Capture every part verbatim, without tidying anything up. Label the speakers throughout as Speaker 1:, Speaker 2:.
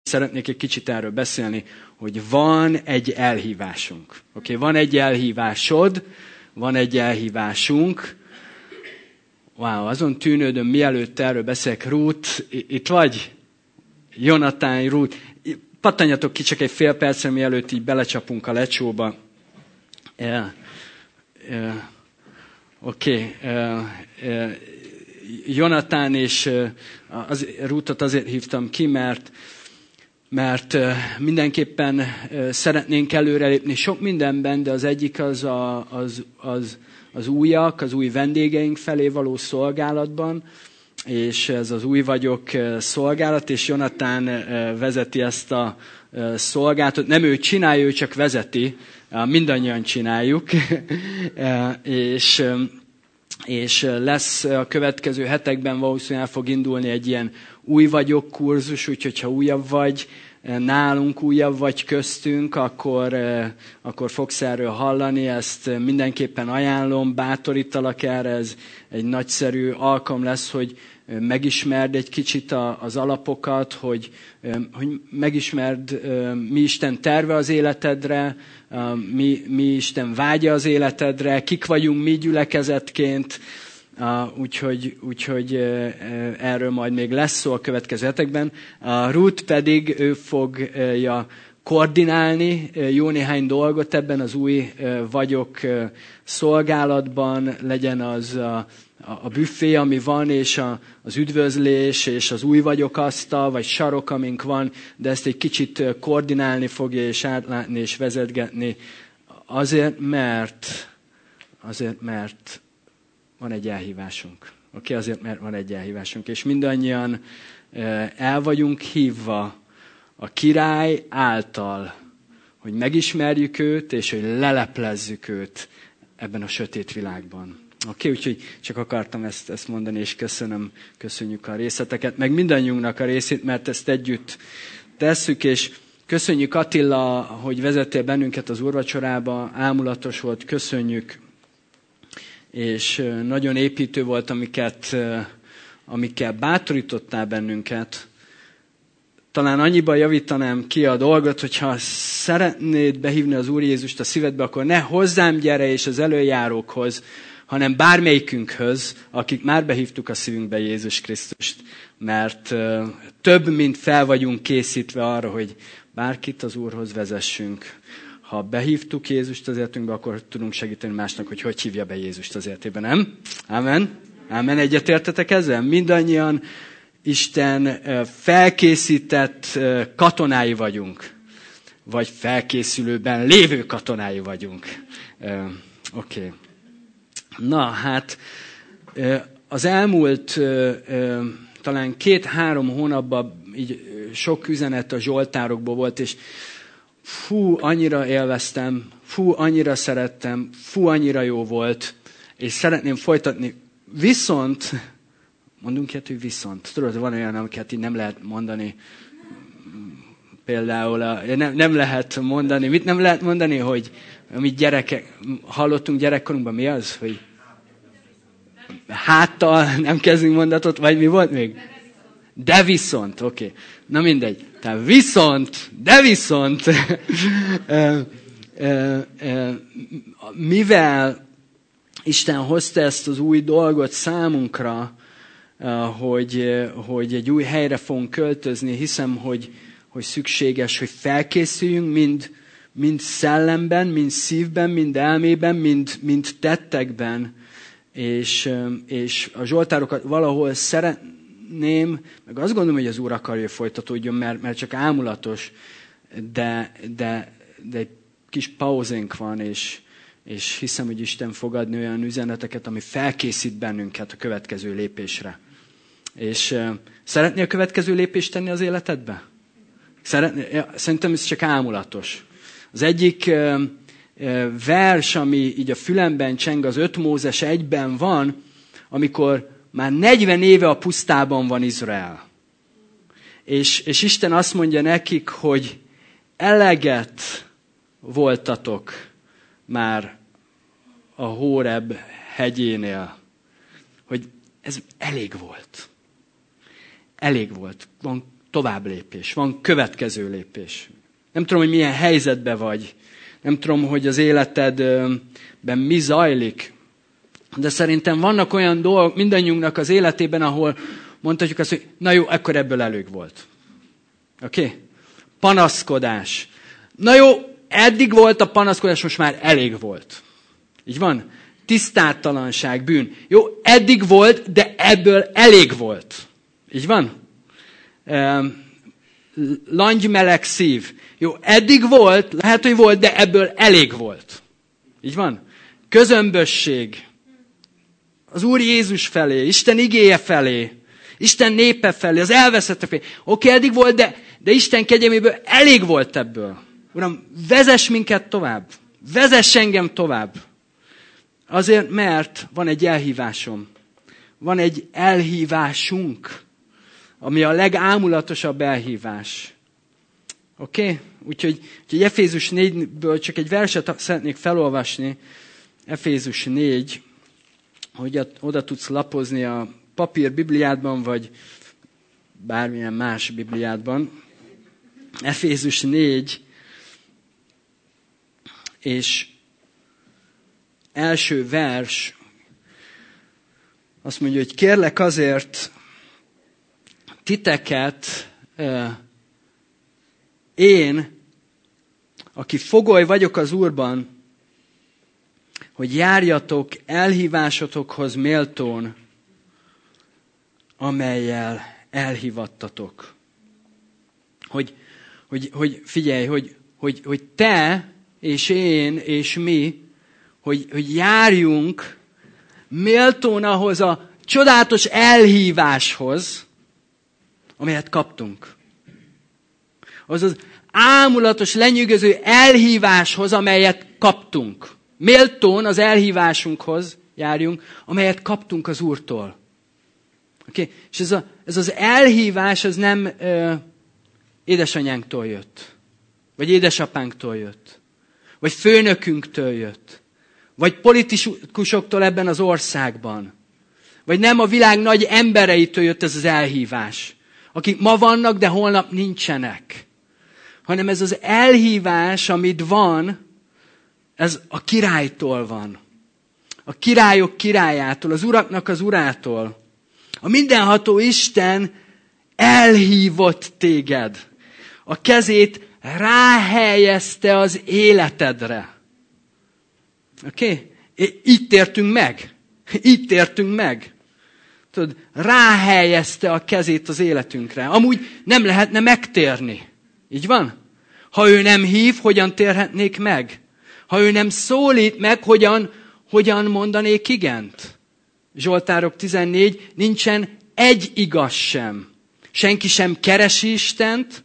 Speaker 1: Szeretnék egy kicsit erről beszélni, hogy van egy elhívásunk. Oké, okay? Van egy elhívásod, van egy elhívásunk. Wow, azon tűnődöm, mielőtt erről beszélek. Ruth, itt vagy? Jonathan, Ruth. Pattanjatok ki csak egy fél percre, mielőtt így belecsapunk a lecsóba. Yeah. Yeah. Oké. Okay. Uh, uh, Jonathan és uh, az, Ruthot azért hívtam ki, mert mert mindenképpen szeretnénk előrelépni sok mindenben, de az egyik az, a, az, az, az újak, az új vendégeink felé való szolgálatban, és ez az új vagyok szolgálat, és Jonathan vezeti ezt a szolgálatot. Nem ő csinálja, ő csak vezeti, mindannyian csináljuk, és, és lesz a következő hetekben valószínűleg el fog indulni egy ilyen új vagyok kurzus, úgyhogy ha újabb vagy, nálunk újabb vagy köztünk, akkor, akkor fogsz erről hallani, ezt mindenképpen ajánlom, bátorítalak erre, ez egy nagyszerű alkalom lesz, hogy megismerd egy kicsit az alapokat, hogy, hogy megismerd, mi Isten terve az életedre, mi, mi Isten vágya az életedre, kik vagyunk mi gyülekezetként. Uh, úgyhogy, úgyhogy uh, erről majd még lesz szó a következő hetekben. Uh, Ruth pedig ő fogja koordinálni uh, jó néhány dolgot ebben az új uh, vagyok uh, szolgálatban, legyen az a, a büfé, ami van, és a, az üdvözlés, és az új vagyok asztal, vagy sarok, amink van, de ezt egy kicsit uh, koordinálni fogja, és átlátni, és vezetgetni. Azért, mert, azért, mert van egy elhívásunk. Oké, okay? Azért, mert van egy elhívásunk. És mindannyian el vagyunk hívva a király által, hogy megismerjük őt, és hogy leleplezzük őt ebben a sötét világban. Oké, okay? Úgyhogy csak akartam ezt, ezt mondani, és köszönöm, köszönjük a részleteket, meg mindannyiunknak a részét, mert ezt együtt tesszük, és köszönjük Attila, hogy vezettél bennünket az úrvacsorába, ámulatos volt, köszönjük, és nagyon építő volt, amiket, amikkel bátorítottál bennünket. Talán annyiban javítanám ki a dolgot, hogyha szeretnéd behívni az Úr Jézust a szívedbe, akkor ne hozzám gyere és az előjárókhoz, hanem bármelyikünkhöz, akik már behívtuk a szívünkbe Jézus Krisztust. Mert több, mint fel vagyunk készítve arra, hogy bárkit az Úrhoz vezessünk. Ha behívtuk Jézust az életünkbe, akkor tudunk segíteni másnak, hogy hogy hívja be Jézust az életébe, nem? Amen? Amen. Egyetértetek ezzel? Mindannyian Isten felkészített katonái vagyunk. Vagy felkészülőben lévő katonái vagyunk. Oké. Okay. Na, hát az elmúlt talán két-három hónapban így sok üzenet a zsoltárokból volt, és fú, annyira élveztem, fú, annyira szerettem, fú, annyira jó volt, és szeretném folytatni. Viszont, mondunk ilyet, hogy viszont. Tudod, van olyan, amiket így nem lehet mondani. Például a, nem, nem lehet mondani. Mit nem lehet mondani, hogy amit gyerekek, hallottunk gyerekkorunkban, mi az? Hogy háttal nem kezdünk mondatot, vagy mi volt még? De viszont, oké. Okay. Na mindegy. Tehát viszont, de viszont, mivel Isten hozta ezt az új dolgot számunkra, hogy, hogy egy új helyre fogunk költözni, hiszem, hogy, hogy szükséges, hogy felkészüljünk mind, mind szellemben, mind szívben, mind elmében, mind, mind tettekben, és, és a zsoltárokat valahol szeretném, meg azt gondolom, hogy az Úr akarja, hogy folytatódjon, mert, mert csak ámulatos, de, de, de egy kis pauzénk van, és, és hiszem, hogy Isten fog adni olyan üzeneteket, ami felkészít bennünket a következő lépésre. És uh, szeretnél a következő lépést tenni az életedbe? Szeretné, ja, szerintem ez csak ámulatos. Az egyik uh, uh, vers, ami így a fülemben cseng, az öt Mózes egyben van, amikor már negyven éve a pusztában van Izrael. És, és Isten azt mondja nekik, hogy eleget voltatok már a Hóreb hegyénél. Hogy ez elég volt. Elég volt. Van tovább lépés, van következő lépés. Nem tudom, hogy milyen helyzetben vagy. Nem tudom, hogy az életedben mi zajlik. De szerintem vannak olyan dolgok mindannyiunknak az életében, ahol mondhatjuk azt, hogy na jó, akkor ebből elég volt. Oké? Okay? Panaszkodás. Na jó, eddig volt a panaszkodás, most már elég volt. Így van? Tisztátalanság, bűn. Jó, eddig volt, de ebből elég volt. Így van? Langymeleg szív. Jó, eddig volt, lehet, hogy volt, de ebből elég volt. Így van? Közömbösség. Az Úr Jézus felé, Isten igéje felé, Isten népe felé, az elveszettek felé. Oké, okay, eddig volt, de, de Isten kegyelméből elég volt ebből. Uram, vezess minket tovább. Vezess engem tovább. Azért, mert van egy elhívásom. Van egy elhívásunk, ami a legámulatosabb elhívás. Oké? Okay? Úgyhogy, úgyhogy Efézus négyből csak egy verset szeretnék felolvasni. Efézus négy, hogy oda tudsz lapozni a papír Bibliádban, vagy bármilyen más Bibliádban. Efézus négy, és első vers azt mondja, hogy kérlek azért titeket, én, aki fogoly vagyok az Úrban, hogy járjatok elhívásotokhoz méltón, amellyel elhívattatok. Hogy, hogy, hogy figyelj, hogy, hogy, hogy te és én és mi, hogy, hogy járjunk méltón ahhoz a csodálatos elhíváshoz, amelyet kaptunk. Az az ámulatos, lenyűgöző elhíváshoz, amelyet kaptunk. Méltón az elhívásunkhoz járjunk, amelyet kaptunk az Úrtól. Okay? És ez, a, ez az elhívás, ez nem ö, édesanyánktól jött. Vagy édesapánktól jött. Vagy főnökünktől jött. Vagy politikusoktól ebben az országban. Vagy nem a világ nagy embereitől jött ez az elhívás. Akik ma vannak, de holnap nincsenek. Hanem ez az elhívás, amit van, ez a királytól van. A királyok királyától, az uraknak az urától. A mindenható Isten elhívott téged. A kezét ráhelyezte az életedre. Oké? Okay? Így tértünk meg. Így tértünk meg. Tudod, ráhelyezte a kezét az életünkre. Amúgy nem lehetne megtérni. Így van? Ha ő nem hív, hogyan térhetnék meg? Ha ő nem szólít meg, hogyan, hogyan mondanék igent? Zsoltárok tizennégy, nincsen egy igaz sem. Senki sem keresi Istent,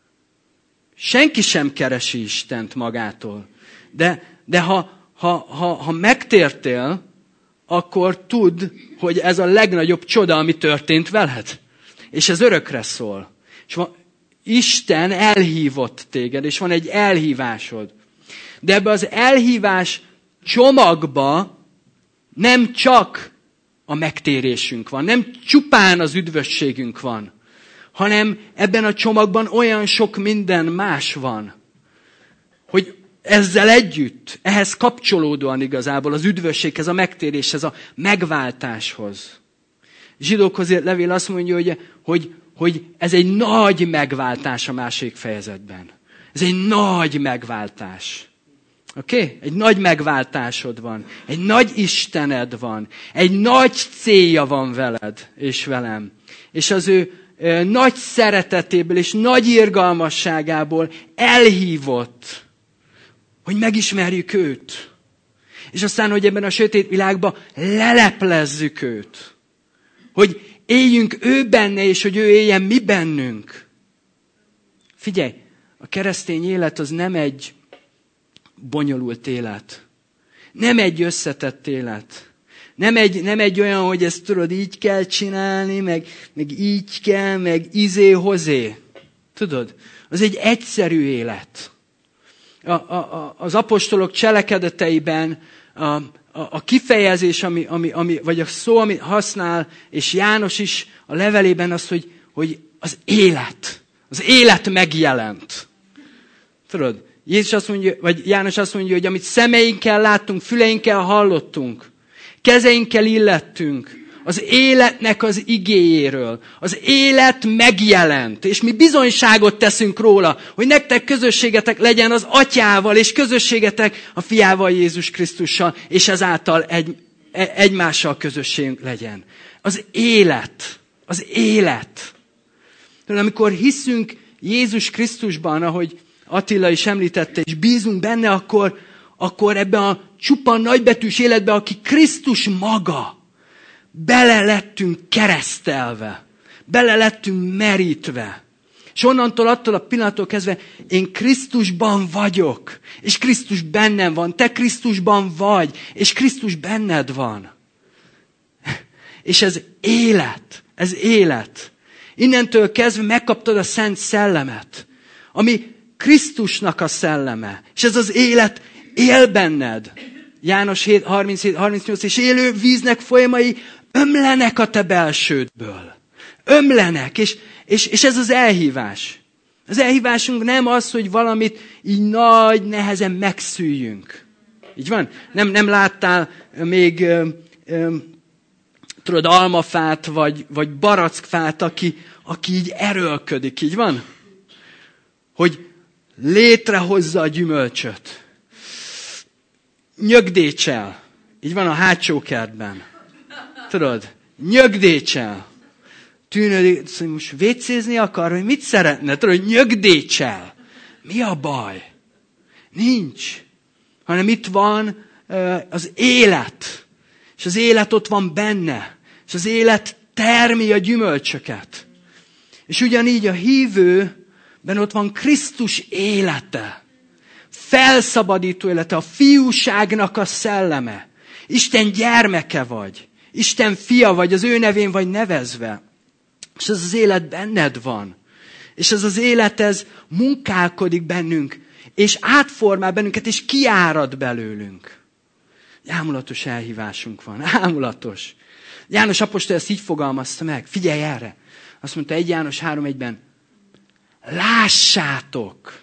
Speaker 1: senki sem keresi Istent magától. De, de ha, ha, ha, ha megtértél, akkor tudd, hogy ez a legnagyobb csoda, ami történt veled. És ez örökre szól. És van, Isten elhívott téged, és van egy elhívásod. De ebbe az elhívás csomagba nem csak a megtérésünk van, nem csupán az üdvösségünk van, hanem ebben a csomagban olyan sok minden más van, hogy ezzel együtt, ehhez kapcsolódóan igazából az üdvösséghez, a megtéréshez, a megváltáshoz. Zsidókhoz írt levél azt mondja, hogy, hogy, hogy ez egy nagy megváltás a második fejezetben. Ez egy nagy megváltás. Oké? Okay? Egy nagy megváltásod van. Egy nagy Istened van. Egy nagy célja van veled és velem. És az ő ö, nagy szeretetéből és nagy irgalmasságából elhívott, hogy megismerjük őt. És aztán, hogy ebben a sötét világban leleplezzük őt. Hogy éljünk ő benne, és hogy ő éljen mi bennünk. Figyelj, a keresztény élet az nem egy bonyolult élet. Nem egy összetett élet. Nem egy, nem egy olyan, hogy ezt tudod, így kell csinálni, meg, meg így kell, meg izé-hozé. Tudod? Az egy egyszerű élet. A, a, az apostolok cselekedeteiben a, a, a kifejezés, ami, ami, ami, vagy a szó, amit használ, és János is a levelében az, hogy, hogy az élet, az élet megjelent. Tudod, Jézus azt mondja, vagy János azt mondja, hogy amit szemeinkkel láttunk, füleinkkel hallottunk, kezeinkkel illettünk, az életnek az igéjéről. Az élet megjelent, és mi bizonyságot teszünk róla, hogy nektek közösségetek legyen az Atyával, és közösségetek a Fiával, Jézus Krisztussal, és ezáltal egy, egymással közösségünk legyen. Az élet, az élet. Amikor hiszünk Jézus Krisztusban, ahogy Attila is említette, és bízunk benne, akkor, akkor ebben a csupa nagybetűs életben, aki Krisztus maga, bele lettünk keresztelve, bele lettünk merítve. És onnantól, attól a pillanattól kezdve én Krisztusban vagyok, és Krisztus bennem van, te Krisztusban vagy, és Krisztus benned van. És ez élet, ez élet. Innentől kezdve megkaptad a Szent Szellemet, ami Krisztusnak a szelleme. És ez az élet él benned. János hét harminchét harmincnyolc, és élő víznek folyamai ömlenek a te belsődből. Ömlenek, és, és, és ez az elhívás. Az elhívásunk nem az, hogy valamit így nagy nehezen megszűjjünk. Így van? Nem, nem láttál még ö, ö, tudod, almafát, vagy, vagy barackfát, aki, aki így erőlködik. Így van? Hogy létrehozza a gyümölcsöt. Nyögdécsel. Így van a hátsó kertben. Tudod, nyögdécsel. Tűnődik, hogy most vécézni akar, hogy mit szeretne? Tudod, nyögdécsel. Mi a baj? Nincs. Hanem itt van az élet. És az élet ott van benne. És az élet termi a gyümölcsöket. És ugyanígy a hívőben ott van Krisztus élete. Felszabadító élete, a fiúságnak a szelleme. Isten gyermeke vagy. Isten fia vagy, az ő nevén vagy nevezve. És ez az élet benned van. És ez az élet, ez munkálkodik bennünk, és átformál bennünket, és kiárad belőlünk. Ámulatos elhívásunk van, ámulatos. János apostol ezt így fogalmazta meg. Figyelj erre! Azt mondta egy János három egyben, lássátok!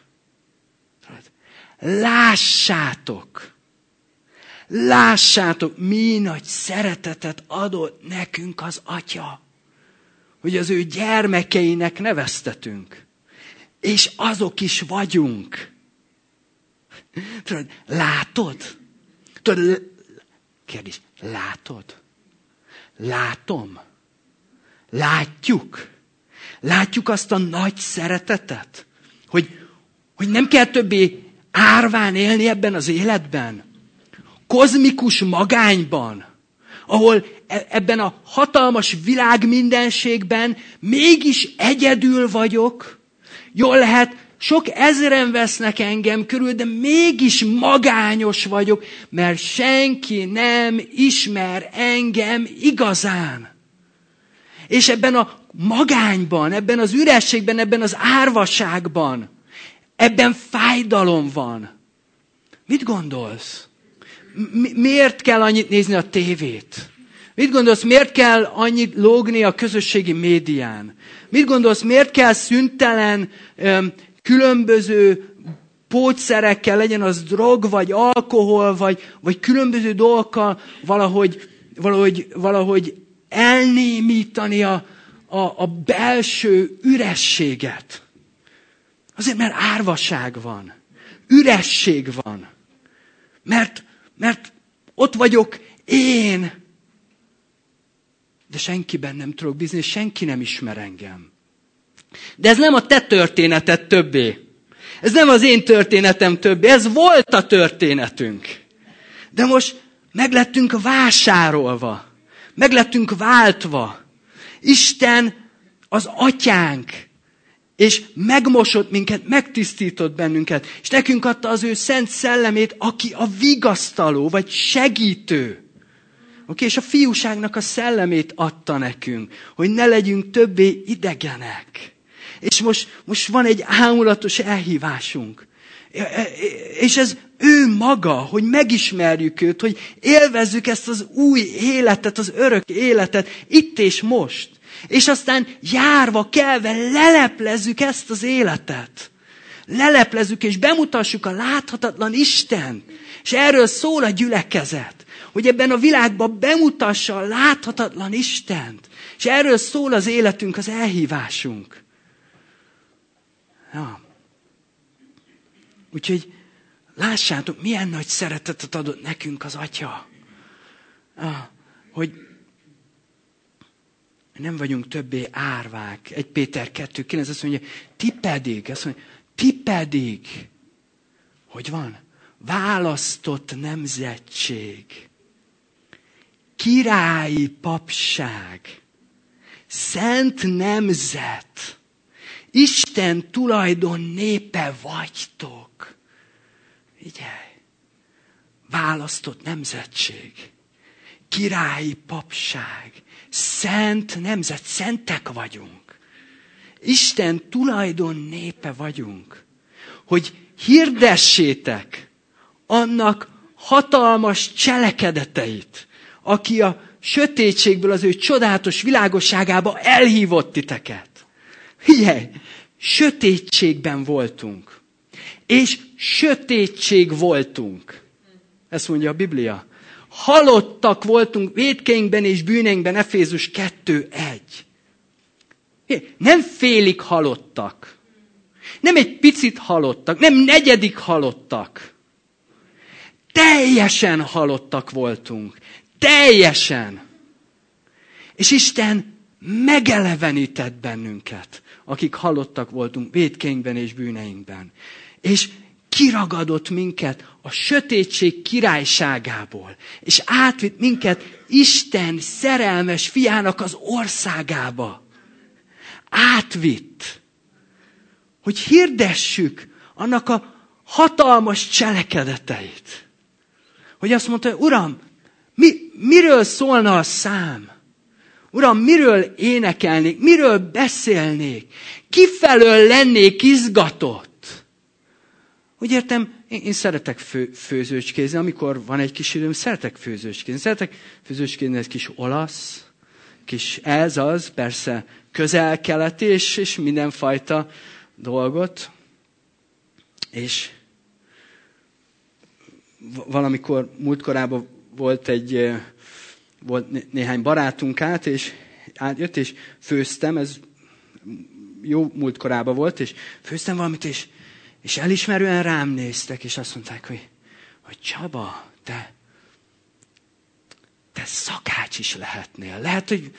Speaker 1: Lássátok! Lássátok, mi nagy szeretetet adott nekünk az Atya, hogy az ő gyermekeinek neveztetünk. És azok is vagyunk. Tudod, látod? Tudod, kérdés, látod? Látom? Látjuk? Látjuk azt a nagy szeretetet? Hogy, hogy nem kell többé árván élni ebben az életben? Kozmikus magányban, ahol ebben a hatalmas világ mindenségben mégis egyedül vagyok. Jól lehet, sok ezren vesznek engem körül, de mégis magányos vagyok, mert senki nem ismer engem igazán. És ebben a magányban, ebben az ürességben, ebben az árvaságban, ebben fájdalom van. Mit gondolsz? Mi- miért kell annyit nézni a tévét? Mit gondolsz, miért kell annyit lógni a közösségi médián? Mit gondolsz, miért kell szüntelen öm, különböző pótszerekkel, legyen az drog, vagy alkohol, vagy, vagy különböző dolgokkal valahogy, valahogy, valahogy elnémítani a, a, a belső ürességet? Azért, mert árvaság van. Üresség van. Mert, mert ott vagyok én, de senkiben nem tudok bízni, és senki nem ismer engem. De ez nem a te történeted többé. Ez nem az én történetem többé. Ez volt a történetünk. De most meglettünk vásárolva. Meglettünk váltva. Isten az atyánk. És megmosott minket, megtisztított bennünket. És nekünk adta az ő szent szellemét, aki a vigasztaló, vagy segítő. Oké, és a fiúságnak a szellemét adta nekünk, hogy ne legyünk többé idegenek. És most, most van egy ámulatos elhívásunk. És ez ő maga, hogy megismerjük őt, hogy élvezzük ezt az új életet, az örök életet, itt és most. És aztán járva, kelve leleplezzük ezt az életet. Leleplezzük és bemutassuk a láthatatlan Istent. És erről szól a gyülekezet. Hogy ebben a világban bemutassa a láthatatlan Istent. És erről szól az életünk, az elhívásunk. Ja. Úgyhogy lássátok, milyen nagy szeretetet adott nekünk az Atya. Ja. Hogy nem vagyunk többé árvák. egy Péter kettő kilenc azt mondja, ti pedig, azt mondja, ti pedig, hogy van? Választott nemzetség, királyi papság, szent nemzet, Isten tulajdon népe vagytok. Figyelj! Választott nemzetség, királyi papság, szent nemzet, szentek vagyunk. Isten tulajdon népe vagyunk. Hogy hirdessétek annak hatalmas cselekedeteit, aki a sötétségből az ő csodálatos világosságába elhívott titeket. Figyelj, sötétségben voltunk. És sötétség voltunk. Ezt mondja a Biblia. Halottak voltunk vétkeinkben és bűneinkben, Efézus kettő egy. Nem félig halottak. Nem egy picit halottak. Nem negyedik halottak. Teljesen halottak voltunk. Teljesen. És Isten megelevenített bennünket, akik halottak voltunk vétkeinkben és bűneinkben. És kiragadott minket a sötétség királyságából, és átvitt minket Isten szerelmes fiának az országába. Átvitt, hogy hirdessük annak a hatalmas cselekedeteit. Hogy azt mondta, Uram, mi, miről szólna a szám? Uram, miről énekelnék? Miről beszélnék? Kifelől lennék izgatott? Úgy értem, én, én szeretek fő, főzőcskézni, amikor van egy kis időm, szeretek főzőcskézni. Szeretek főzőcskézni egy kis olasz, kis ez az, persze közel-keleti, és, és mindenfajta dolgot. És valamikor múltkorában volt egy, volt néhány barátunk át, és átjött, és főztem, ez jó múltkorában volt, és főztem valamit, és És elismerően rám néztek, és azt mondták, hogy, hogy Csaba, te, te szakács is lehetnél. Lehet, hogy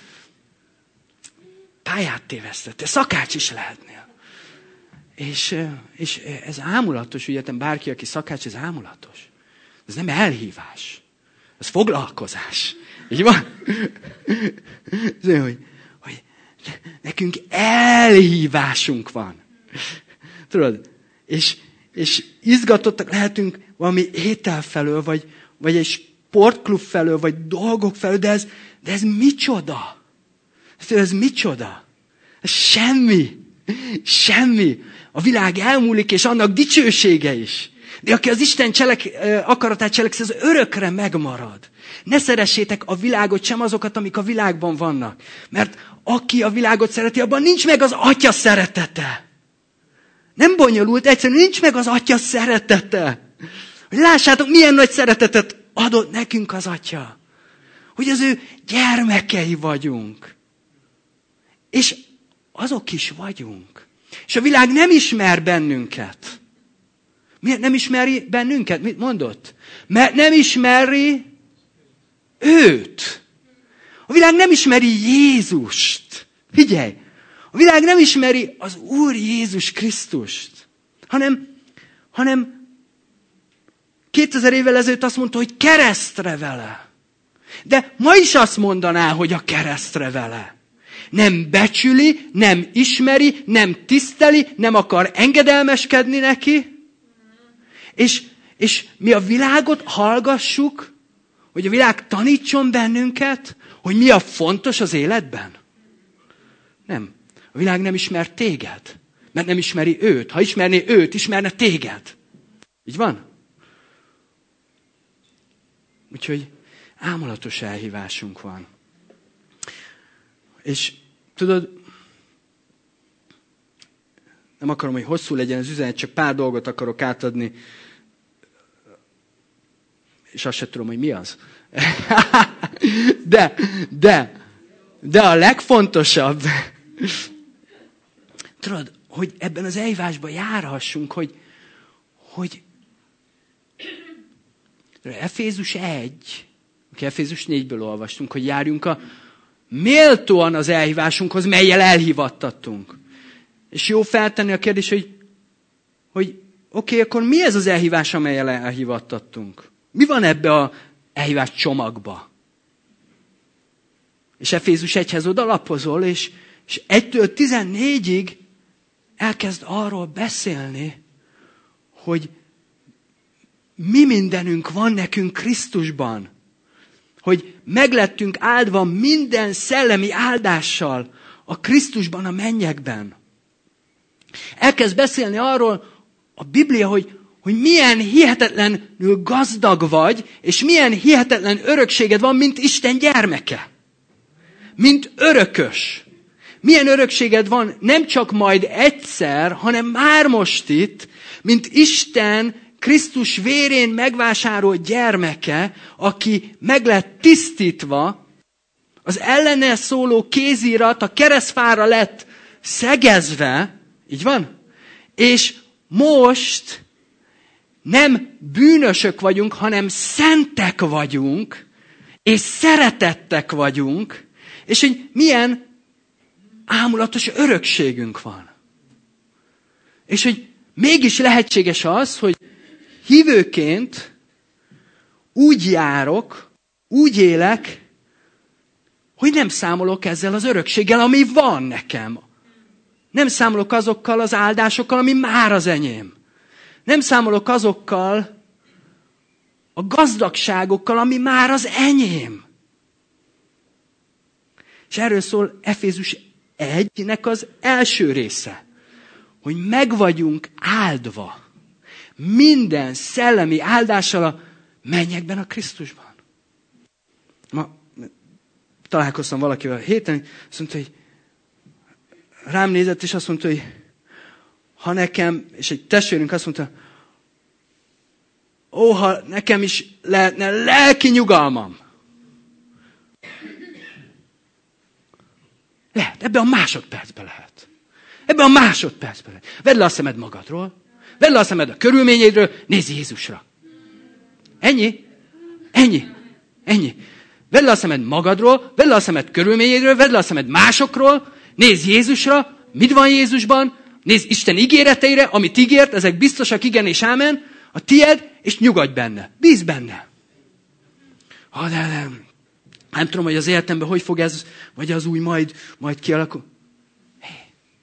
Speaker 1: pályát tévesztett, te szakács is lehetnél. És, és ez ámulatos, ugye, bárki, aki szakács, ez ámulatos. Ez nem elhívás. Ez foglalkozás. Így van? Ez olyan, hogy, hogy nekünk elhívásunk van. Tudod? És, és izgatottak lehetünk valami étel felől, vagy, vagy egy sportklub felől, vagy dolgok felől, de ez, de ez micsoda? Ez, ez micsoda? Ez semmi. Semmi. A világ elmúlik, és annak dicsősége is. De aki az Isten cselek, akaratát cselekszi, az örökre megmarad. Ne szeressétek a világot, sem azokat, amik a világban vannak. Mert aki a világot szereti, abban nincs meg az Atya szeretete. Nem bonyolult, egyszerűen nincs meg az Atya szeretete. Hogy lássátok, milyen nagy szeretetet adott nekünk az Atya. Hogy az ő gyermekei vagyunk. És azok is vagyunk. És a világ nem ismer bennünket. Miért nem ismeri bennünket? Mit mondott? Mert nem ismeri őt. A világ nem ismeri Jézust. Figyelj! A világ nem ismeri az Úr Jézus Krisztust, hanem, hanem kétezer évvel ezelőtt azt mondta, hogy keresztre vele. De ma is azt mondaná, hogy a keresztre vele. Nem becsüli, nem ismeri, nem tiszteli, nem akar engedelmeskedni neki. És, és mi a világot hallgassuk, hogy a világ tanítson bennünket, hogy mi a fontos az életben. Nem. A világ nem ismer téged, mert nem ismeri őt. Ha ismerné őt, ismerne téged. Így van? Úgyhogy ámulatos elhívásunk van. És Tudod, nem akarom, hogy hosszú legyen az üzenet, csak pár dolgot akarok átadni, és azt sem tudom, hogy mi az. De, de, de a legfontosabb, tudod, hogy ebben az elhívásban járhassunk, hogy, hogy Efézus egy, okay, Efézus négyből olvastunk, hogy járjunk a méltóan az elhívásunkhoz, mellyel elhívattattunk. És jó feltenni a kérdés, hogy, hogy oké, okay, akkor mi ez az elhívás, amellyel elhívattattunk? Mi van ebbe az elhívás csomagba? És Efézus egyhez oda lapozol, és, és egytől tizennégyig elkezd arról beszélni, hogy mi mindenünk van nekünk Krisztusban. Hogy meglettünk áldva minden szellemi áldással a Krisztusban, a mennyekben. Elkezd beszélni arról a Biblia, hogy, hogy milyen hihetetlenül gazdag vagy, és milyen hihetetlen örökséged van, mint Isten gyermeke. Mint örökös. Milyen örökséged van nem csak majd egyszer, hanem már most itt, mint Isten Krisztus vérén megvásárolt gyermeke, aki meg lett tisztítva, az ellene szóló kézirat a keresztfára lett szegezve, így van? És most nem bűnösök vagyunk, hanem szentek vagyunk, és szeretettek vagyunk, és hogy milyen ámulatos örökségünk van. És hogy mégis lehetséges az, hogy hívőként úgy járok, úgy élek, hogy nem számolok ezzel az örökséggel, ami van nekem. Nem számolok azokkal az áldásokkal, ami már az enyém. Nem számolok azokkal a gazdagságokkal, ami már az enyém. És erről szól Efézus egynek az első része. Hogy meg vagyunk áldva minden szellemi áldással a mennyekben, a Krisztusban. Ma találkoztam valakivel a héten, azt mondta, hogy rám nézett, és azt mondta, hogy ha nekem, és egy testvérünk azt mondta, ó, ha nekem is lehetne lelki nyugalmam. Lehet, ebben a másodpercben lehet. Ebben a másodpercben lehet. Vedd le a szemed magadról, vedd le a szemed a körülményedről, nézz Jézusra. Ennyi? Ennyi? Ennyi. Vedd le a szemed magadról, vedd le a szemed körülményedről, vedd le a szemed másokról, nézz Jézusra, mit van Jézusban, nézz Isten ígéreteire, amit ígért, ezek biztosak, igen és ámen, a tied, és nyugodj benne. Bízz benne. Ha de nem, nem tudom, hogy az életemben hogy fog ez, vagy az új majd, majd kialakul. Hé.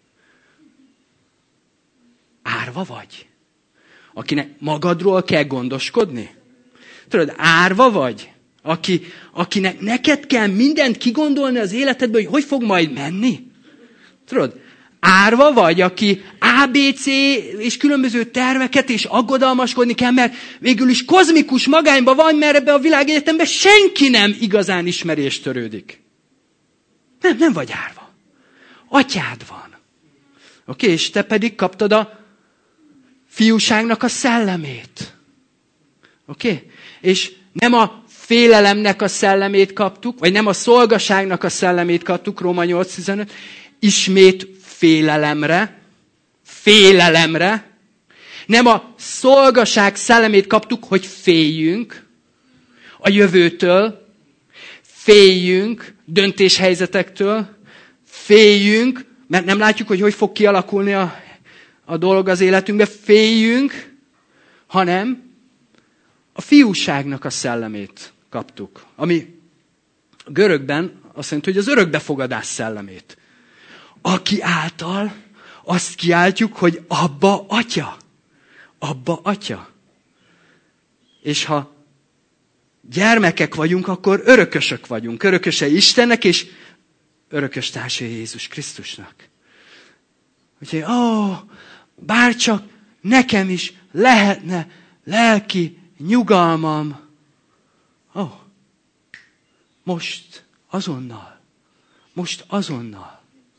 Speaker 1: Árva vagy? Akinek magadról kell gondoskodni? Tudod, árva vagy? Aki, akinek neked kell mindent kigondolni az életedből, hogy hogy fog majd menni? Tudod, árva vagy, aki á bé cé és különböző terveket és aggodalmaskodni kell, mert végül is kozmikus magányban van, mert ebbe a világegyetemben senki nem igazán ismeri és törődik. Nem, nem vagy árva. Atyád van. Oké, okay, és te pedig kaptad a fiúságnak a szellemét. Oké? Okay? És nem a félelemnek a szellemét kaptuk, vagy nem a szolgaságnak a szellemét kaptuk, Róma nyolc tizenöt, ismét félelemre, félelemre, nem a szolgaság szellemét kaptuk, hogy féljünk a jövőtől, féljünk döntéshelyzetektől, féljünk, mert nem látjuk, hogy hogy fog kialakulni a, a dolog az életünkben, féljünk, hanem a fiúságnak a szellemét kaptuk, ami a görögben azt jelenti, hogy az örökbefogadás szellemét. Aki által azt kiáltjuk, hogy abba atya. Abba atya. És ha gyermekek vagyunk, akkor örökösök vagyunk. Örökösei Istennek, és örökös társai Jézus Krisztusnak. Úgyhogy, ó, bárcsak nekem is lehetne lelki nyugalmam. Ó, most, azonnal. Most azonnal.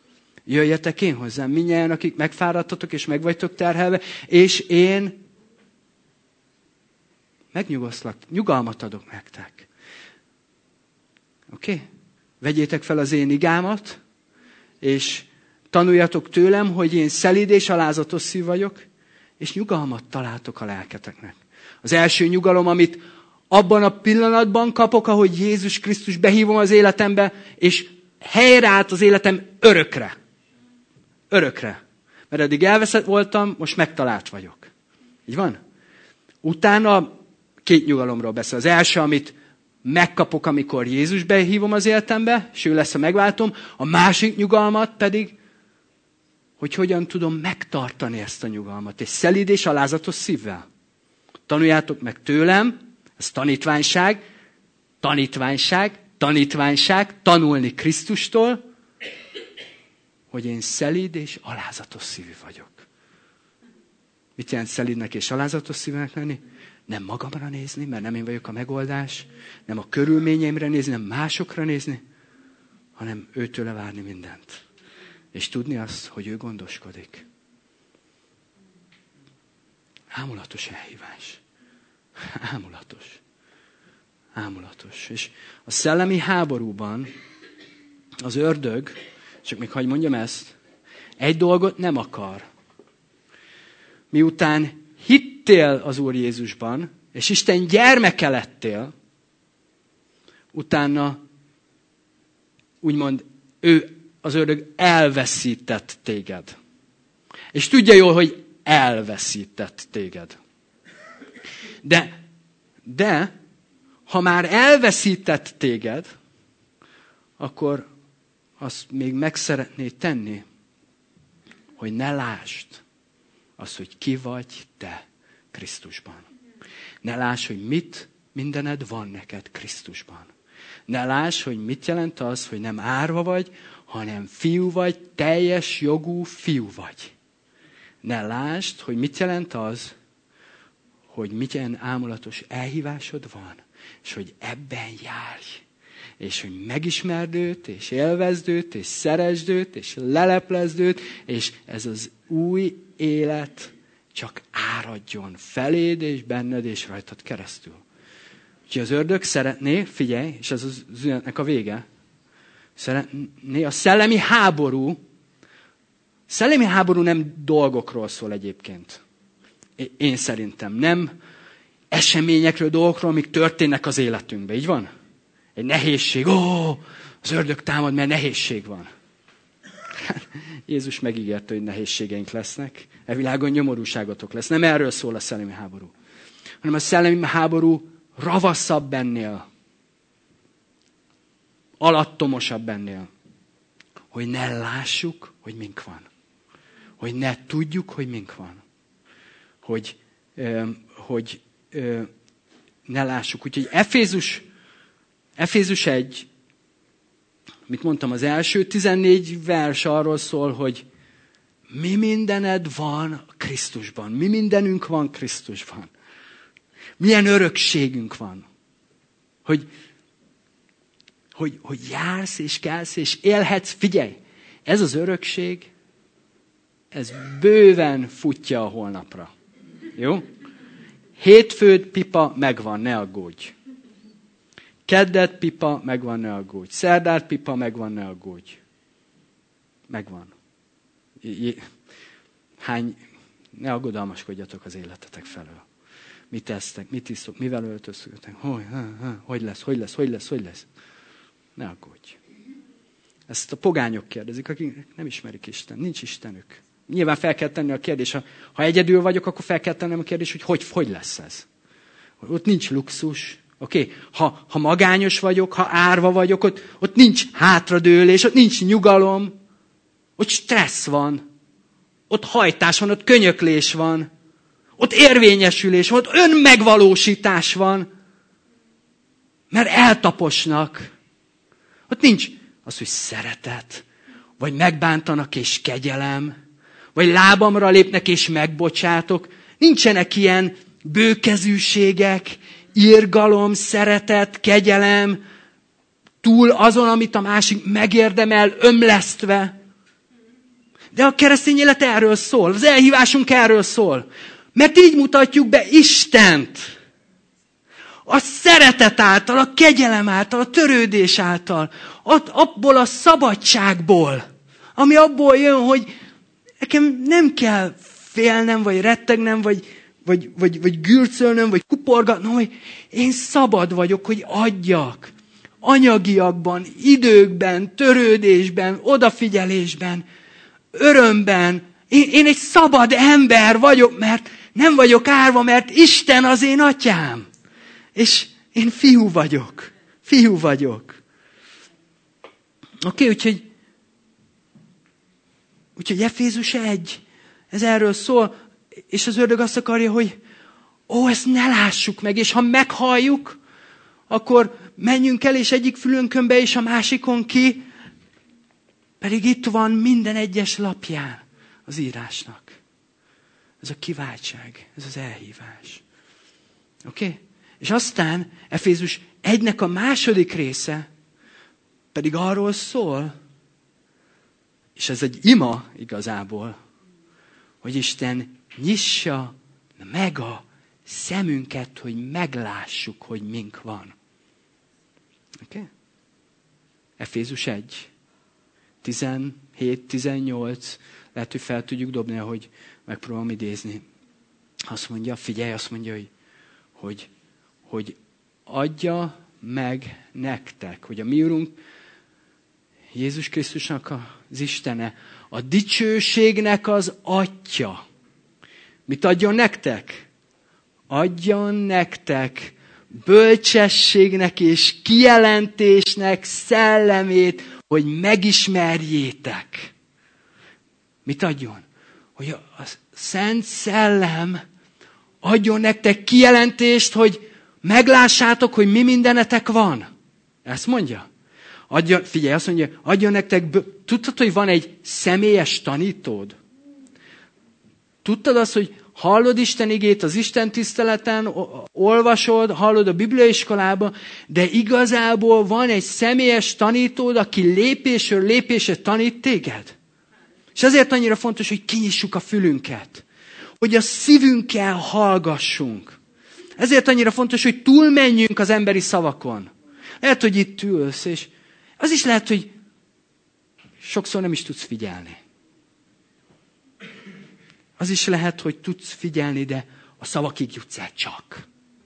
Speaker 1: Jöjjetek én hozzám, mindnyájan, akik megfáradtatok és meg vagytok terhelve, és én megnyugoszlak, nyugalmat adok nektek. Oké? Okay? Vegyétek fel az én igámat, és tanuljatok tőlem, hogy én szelíd és alázatos szív vagyok, és nyugalmat találtok a lelketeknek. Az első nyugalom, amit abban a pillanatban kapok, ahogy Jézus Krisztus behívom az életembe, és helyreállt az életem örökre. Örökre. Mert eddig elveszett voltam, most megtalált vagyok. Így van? Utána két nyugalomról beszél. Az első, amit megkapok, amikor Jézus behívom az életembe, és ő lesz a megváltom. A másik nyugalmat pedig, hogy hogyan tudom megtartani ezt a nyugalmat. És szelíd és alázatos szívvel. Tanuljátok meg tőlem, ez tanítványság, tanítványság, tanítványság, tanulni Krisztustól, hogy én szelíd és alázatos szívű vagyok. Mit jelent szelídnek és alázatos szívűnek lenni? Nem magamra nézni, mert nem én vagyok a megoldás, nem a körülményeimre nézni, nem másokra nézni, hanem őtőle várni mindent. És tudni azt, hogy ő gondoskodik. Ámulatos elhívás. Ámulatos. Ámulatos. És a szellemi háborúban az ördög, csak még hadd mondjam ezt, egy dolgot nem akar. Miután hittél az Úr Jézusban, és Isten gyermeke lettél, utána úgymond ő, az ördög elveszített téged. És tudja jól, hogy elveszített téged. De, de, ha már elveszített téged, akkor azt még meg szeretné tenni, hogy ne lásd azt, hogy ki vagy te Krisztusban. Ne láss, hogy mit mindened van neked Krisztusban. Ne láss, hogy mit jelent az, hogy nem árva vagy, hanem fiú vagy, teljes jogú fiú vagy. Ne lásd, hogy mit jelent az, hogy milyen ámulatos elhívásod van, és hogy ebben járj. És hogy megismerd őt, és élvezd őt, és szeresd őt, és leleplezd őt, és ez az új élet csak áradjon feléd, és benned, és rajtad keresztül. Úgyhogy az ördög szeretné, figyelj, és ez az üzenetnek a vége, szeretné a szellemi háború, szellemi háború nem dolgokról szól egyébként. Én szerintem nem eseményekről, dolgokról, amik történnek az életünkben. Így van? Egy nehézség. Ó, az ördög támad, mert nehézség van. Jézus megígérte, hogy nehézségeink lesznek. E világon nyomorúságotok lesz. Nem erről szól a szellemi háború. Hanem a szellemi háború ravaszabb ennél. Alattomosabb ennél. Hogy ne lássuk, hogy mink van. Hogy ne tudjuk, hogy mink van. Hogy, ö, hogy ö, ne lássuk. Úgyhogy Efézus, Efézus egy, mit mondtam, az első tizennégy vers arról szól, hogy mi mindened van Krisztusban. Mi mindenünk van Krisztusban. Milyen örökségünk van. Hogy, hogy, hogy jársz és kelsz és élhetsz. Figyelj, ez az örökség, ez bőven futja a holnapra. Jó? Hétfőd pipa megvan, ne aggódj. Keddet pipa megvan, ne aggódj. Szerdát pipa megvan, ne aggódj. Megvan. Hány, ne aggodalmaskodjatok az életetek felől. Mit tesztek, mit isztok, mivel öltöztök, hogy, hogy lesz, hogy lesz, hogy lesz, hogy lesz. Ne aggódj. Ezt a pogányok kérdezik, akik nem ismerik Isten, nincs Istenük. Nyilván fel kell tenni a kérdés, ha, ha egyedül vagyok, akkor fel kell tennem a kérdés, hogy hogy, hogy lesz ez. Ott nincs luxus, oké? Okay? Ha, ha magányos vagyok, ha árva vagyok, ott, ott nincs hátradőlés, ott nincs nyugalom, ott stressz van, ott hajtás van, ott könyöklés van, ott érvényesülés van, ott önmegvalósítás van, mert eltaposnak. Ott nincs az, hogy szeretet, vagy megbántanak és kegyelem, vagy lábamra lépnek és megbocsátok. Nincsenek ilyen bőkezűségek, irgalom, szeretet, kegyelem, túl azon, amit a másik megérdemel, ömlesztve. De a keresztény élet erről szól. Az elhívásunk erről szól. Mert így mutatjuk be Istent. A szeretet által, a kegyelem által, a törődés által. Abból a szabadságból. Ami abból jön, hogy nekem nem kell félnem, vagy rettegnem, vagy, vagy, vagy, vagy gürcölnöm, vagy kuporgatnom, hogy én szabad vagyok, hogy adjak. Anyagiakban, időkben, törődésben, odafigyelésben, örömben. Én, én egy szabad ember vagyok, mert nem vagyok árva, mert Isten az én atyám. És én fiú vagyok. Fiú vagyok. Oké, okay, úgyhogy Úgyhogy Efézus egy, ez erről szól, és az ördög azt akarja, hogy ó, ezt ne lássuk meg, és ha meghalljuk, akkor menjünk el, és egyik fülünkön be, és a másikon ki, pedig itt van minden egyes lapján az írásnak. Ez a kiváltság, ez az elhívás. Oké? Okay? És aztán Efézus egynek a második része pedig arról szól, és ez egy ima igazából, hogy Isten nyissa meg a szemünket, hogy meglássuk, hogy mink van. Oké? Okay? Efézus egy, tizenhét, tizennyolc, lehet, hogy fel tudjuk dobni, ahogy megpróbálom idézni. Azt mondja, figyelj, azt mondja, hogy, hogy, hogy adja meg nektek, hogy a mi Urunk Jézus Krisztusnak az Istene, a dicsőségnek az Atya. Mit adjon nektek? Adjon nektek bölcsességnek és kijelentésnek szellemét, hogy megismerjétek. Mit adjon? Hogy a Szent Szellem adjon nektek kijelentést, hogy meglássátok, hogy mi mindenetek van. Ezt mondja? Adja, figyelj, azt mondja, adjon nektek... Tudtad, hogy van egy személyes tanítód? Tudtad azt, hogy hallod Isten igét az Isten tiszteleten, olvasod, hallod a bibliaiskolában, de igazából van egy személyes tanítód, aki lépésről lépésre tanít téged? És ezért annyira fontos, hogy kinyissuk a fülünket. Hogy a szívünkkel hallgassunk. Ezért annyira fontos, hogy túlmenjünk az emberi szavakon. Lehet, hogy itt ülsz, és az is lehet, hogy sokszor nem is tudsz figyelni. Az is lehet, hogy tudsz figyelni, de a szavakig jutsz el csak.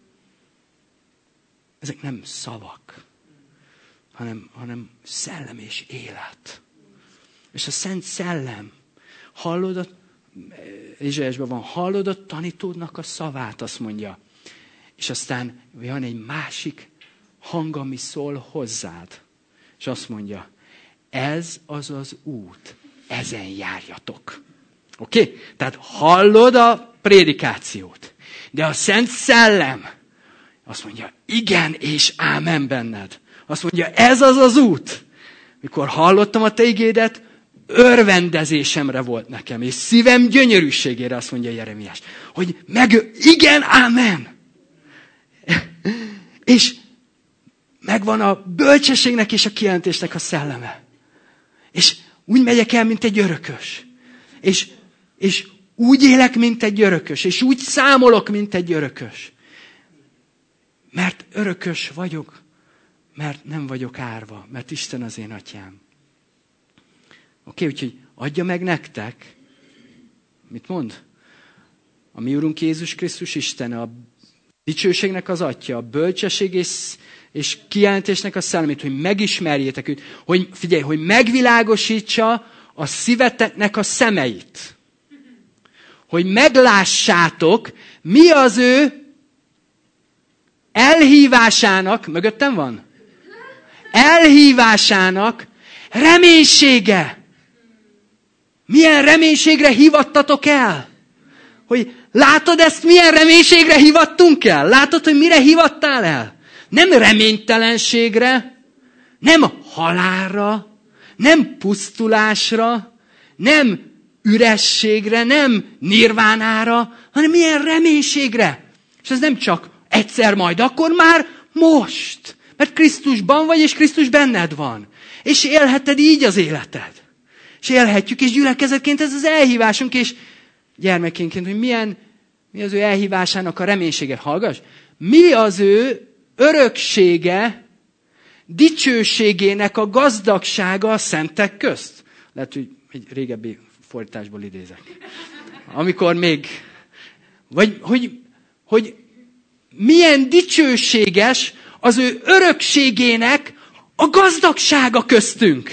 Speaker 1: Ezek nem szavak, hanem, hanem szellem és élet. És a Szent Szellem, hallod a, Ézsaiásban van, hallod a tanítódnak a szavát, azt mondja. És aztán van egy másik hang, ami szól hozzád. És azt mondja, ez az az út, ezen járjatok. Oké? Okay? Tehát hallod a prédikációt, de a Szent Szellem azt mondja, igen és ámen benned. Azt mondja, ez az az út. Mikor hallottam a te igédet, örvendezésemre volt nekem, és szívem gyönyörűségére, azt mondja Jeremiás, hogy meg, igen, ámen. És megvan a bölcsességnek és a kijelentésnek a szelleme. És úgy megyek el, mint egy örökös. És, és úgy élek, mint egy örökös. És úgy számolok, mint egy örökös. Mert örökös vagyok, mert nem vagyok árva. Mert Isten az én atyám. Oké, okay, úgyhogy adja meg nektek. Mit mond? A mi Urunk Jézus Krisztus Istene, a dicsőségnek az atya, a bölcsesség és, és kijelentésnek a szellemét, hogy megismerjétek őt, hogy figyelj, hogy megvilágosítsa a szíveteknek a szemeit. Hogy meglássátok, mi az ő elhívásának, mögöttem van? Elhívásának reménysége. Milyen reménységre hívattatok el? Hogy látod ezt, milyen reménységre hívattunk el? Látod, hogy mire hívattál el? Nem reménytelenségre, nem halálra, nem pusztulásra, nem ürességre, nem nirvánára, hanem milyen reménységre. És ez nem csak egyszer majd, akkor már most. Mert Krisztusban vagy, és Krisztus benned van. És élheted így az életed. És élhetjük, és gyülekezetként ez az elhívásunk, és gyermekénként, hogy milyen, mi az ő elhívásának a reménysége. Hallgass! Mi az ő öröksége, dicsőségének a gazdagsága a szentek közt? Lehet, hogy egy régebbi fordításból idézek. Amikor még... Vagy hogy, hogy milyen dicsőséges az ő örökségének a gazdagsága köztünk.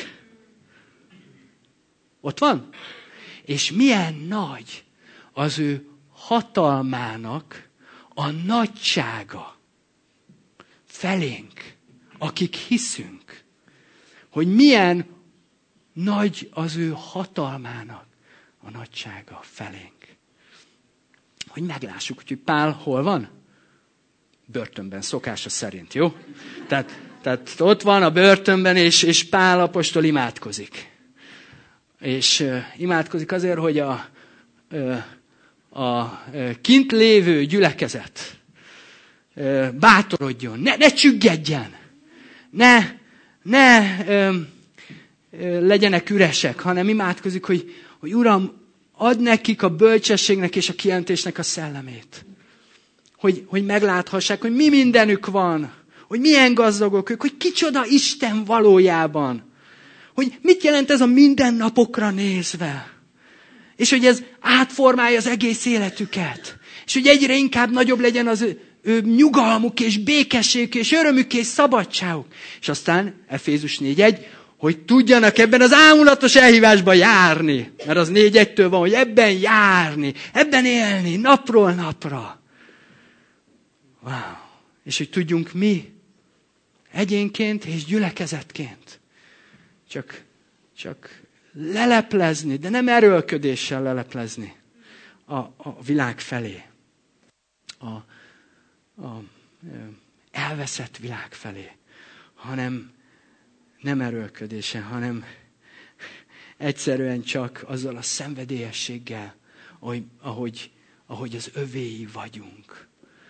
Speaker 1: Ott van? És milyen nagy az ő hatalmának a nagysága felénk, akik hiszünk. Hogy milyen nagy az ő hatalmának a nagysága felénk. Hogy meglássuk, hogy Pál hol van? Börtönben, szokása szerint, jó? Tehát, tehát ott van a börtönben, és, és Pál apostol imádkozik. És uh, imádkozik azért, hogy a, uh, a uh, kint lévő gyülekezet uh, bátorodjon, ne, ne csüggedjen, ne, ne uh, uh, legyenek üresek, hanem imádkozik, hogy, hogy Uram, add nekik a bölcsességnek és a kijelentésnek a szellemét. Hogy, hogy megláthassák, hogy mi mindenük van, hogy milyen gazdagok ők, hogy kicsoda Isten valójában. Hogy mit jelent ez a mindennapokra nézve. És hogy ez átformálja az egész életüket. És hogy egyre inkább nagyobb legyen az ő, ő nyugalmuk és békességük és örömük és szabadságuk. És aztán Efézus négy egy, hogy tudjanak ebben az ámulatos elhívásban járni. Mert az négy egytől van, hogy ebben járni, ebben élni, napról napra. Wow. És hogy tudjunk mi, egyénként és gyülekezetként, csak, csak leleplezni, de nem erőlködéssel leleplezni a, a világ felé. A, a elveszett világ felé. Hanem nem erőlködésen, hanem egyszerűen csak azzal a szenvedélyességgel, ahogy, ahogy, ahogy az övéi vagyunk.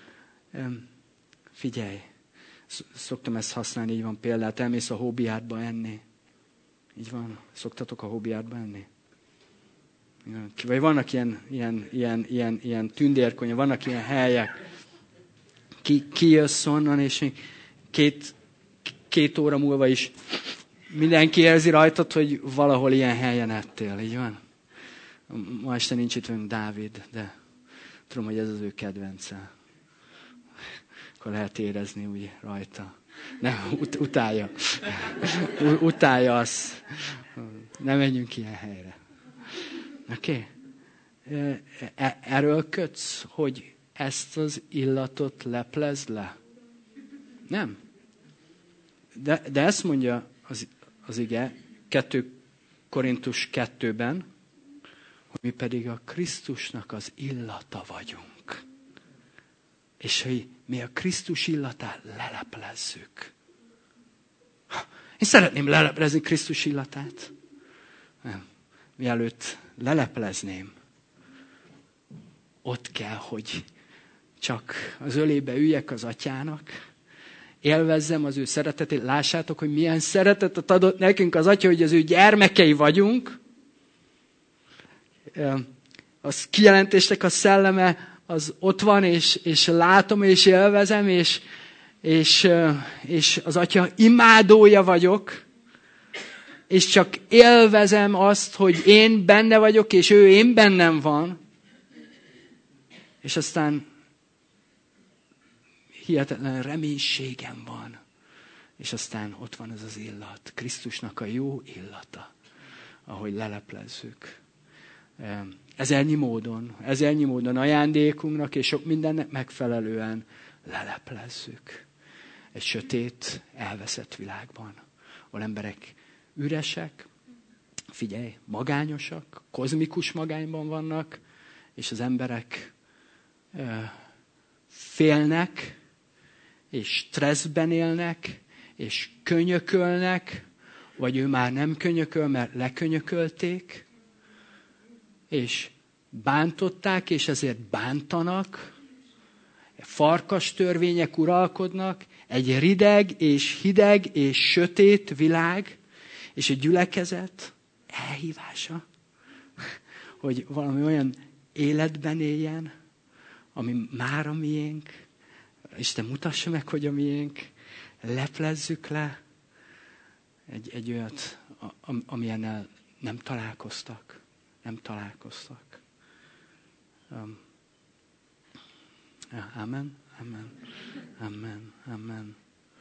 Speaker 1: Figyelj, szoktam ezt használni, így van példát, elmész a hóbiárba enni. Így van, szoktatok a hóbiárba enni? Vagy vannak ilyen, ilyen, ilyen, ilyen, ilyen tündérkonya, vannak ilyen helyek. Ki, ki jössz onnan, és két, két óra múlva is mindenki érzi rajtad, hogy valahol ilyen helyen ettél, így van? Ma este nincs itt velünk Dávid, de tudom, hogy ez az ő kedvence. Akkor lehet érezni úgy rajta. Nem, ut- utálja. Utálja azt. Ne menjünk ilyen helyre. Oké? Okay? Erőlködsz, hogy ezt az illatot leplezd le? Nem. De, de ezt mondja az, az ige, kettő Korintus kettőben, hogy mi pedig a Krisztusnak az illata vagyunk. És hogy mi a Krisztus illatát leleplezzük. Én szeretném leleplezni Krisztus illatát. Nem. Mielőtt leleplezném, ott kell, hogy csak az ölébe üljek az atyának, élvezzem az ő szeretetét, lássátok, hogy milyen szeretetet adott nekünk az atya, hogy az ő gyermekei vagyunk. Az kijelentésnek a szelleme az ott van, és, és látom, és élvezem, és, és, és az atya imádója vagyok, és csak élvezem azt, hogy én benne vagyok, és ő én bennem van. És aztán hihetetlen reménységem van. És aztán ott van ez az illat, Krisztusnak a jó illata, ahogy leleplezzük. Ezernyi módon, ezernyi módon ajándékunknak és sok mindennek megfelelően leleplezzük. Egy sötét, elveszett világban, ahol emberek üresek, figyelj, magányosak, kozmikus magányban vannak, és az emberek félnek, és stresszben élnek, és könyökölnek, vagy ő már nem könyököl, mert lekönyökölték, és bántották, és ezért bántanak, farkas törvények uralkodnak, egy rideg, és hideg, és sötét világ, és egy gyülekezet, elhívása, hogy valami olyan életben éljen, ami már a miénk. Isten mutassa meg, hogy a miénk. Leplezzük le egy, egy olyat, amilyennel nem találkoztak. Nem találkoztak. Um, ja, amen, amen, amen, amen.